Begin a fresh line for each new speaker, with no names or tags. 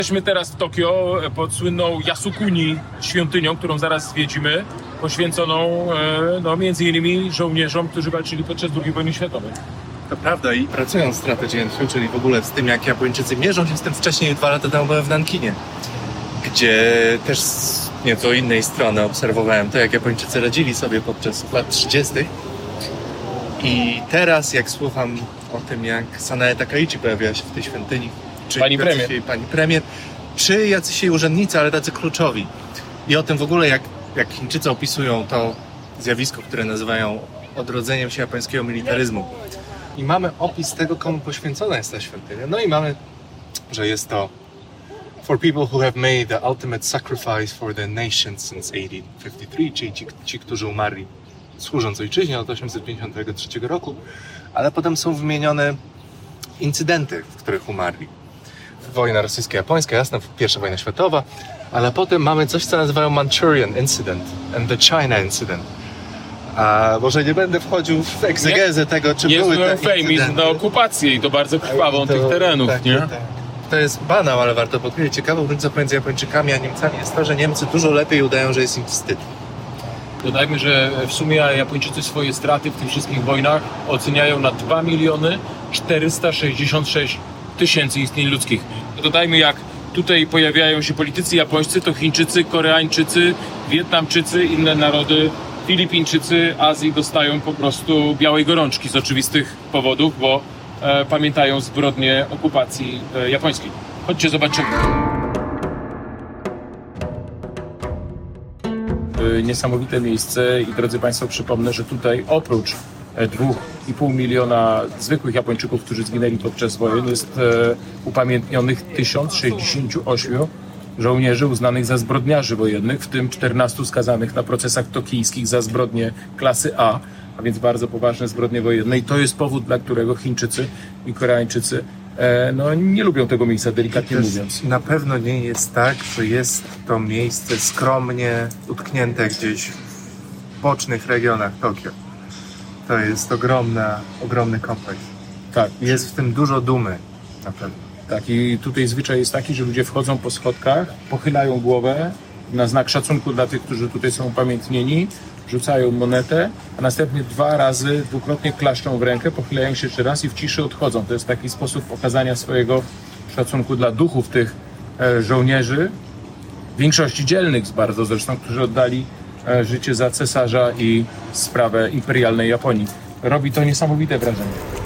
Jesteśmy teraz w Tokio pod słynną Yasukuni świątynią, którą zaraz zwiedzimy, poświęconą między innymi żołnierzom, którzy walczyli podczas II wojny światowej.
To prawda i pracując w Strategy & Future, czyli w ogóle z tym, jak Japończycy mierzą się z tym wcześniej, 2 lata temu byłem w Nankinie, gdzie też z nieco innej strony obserwowałem to, jak Japończycy radzili sobie podczas lat 30. I teraz, jak słucham o tym, jak Sanae Takaichi pojawia się w tej świątyni, czy pani premier, czy jacyś jej urzędnicy, ale tacy kluczowi. I o tym w ogóle, jak Chińczycy opisują to zjawisko, które nazywają odrodzeniem się japońskiego militaryzmu. I mamy opis tego, komu poświęcona jest ta świątynia. No i mamy, że jest to for people who have made the ultimate sacrifice for the nation since 1853, czyli ci, którzy umarli służąc ojczyźnie od 1853 roku, ale potem są wymienione incydenty, w których umarli. Wojna rosyjsko-japońska, jasna, I wojna światowa, ale potem mamy coś, co nazywają Manchurian Incident and the China Incident. A może nie będę wchodził w egzegezę tego, czy były te incydenty.
Na okupację i to bardzo krwawą tych terenów,
tak,
nie?
Tak. To jest banał, ale warto podkreślić. Ciekawą różnicą pomiędzy Japończykami a Niemcami jest to, że Niemcy dużo lepiej udają, że jest im wstyd.
Dodajmy, że w sumie Japończycy swoje straty w tych wszystkich wojnach oceniają na 2 466 000 istnień ludzkich. Dodajmy, jak tutaj pojawiają się politycy japońscy, to Chińczycy, Koreańczycy, Wietnamczycy, inne narody, Filipińczycy Azji dostają po prostu białej gorączki z oczywistych powodów, bo pamiętają zbrodnie okupacji japońskiej. Chodźcie, zobaczymy. Niesamowite miejsce i drodzy Państwo, przypomnę, że tutaj oprócz 2,5 miliona zwykłych Japończyków, którzy zginęli podczas wojen, jest upamiętnionych 1068 żołnierzy uznanych za zbrodniarzy wojennych, w tym 14 skazanych na procesach tokijskich za zbrodnie klasy A, a więc bardzo poważne zbrodnie wojenne. I to jest powód, dla którego Chińczycy i Koreańczycy nie lubią tego miejsca, delikatnie mówiąc.
Na pewno nie jest tak, że jest to miejsce skromnie utknięte gdzieś w bocznych regionach Tokio. To jest ogromny kompleks. Tak. Jest w tym dużo dumy, na pewno.
Tak, i tutaj zwyczaj jest taki, że ludzie wchodzą po schodkach, pochylają głowę na znak szacunku dla tych, którzy tutaj są upamiętnieni, rzucają monetę, a następnie dwukrotnie klaszczą w rękę, pochylają się jeszcze raz i w ciszy odchodzą. To jest taki sposób okazania swojego szacunku dla duchów tych żołnierzy, w większości dzielnych bardzo zresztą, którzy oddali życie za cesarza i sprawę imperialnej Japonii. Robi to niesamowite wrażenie.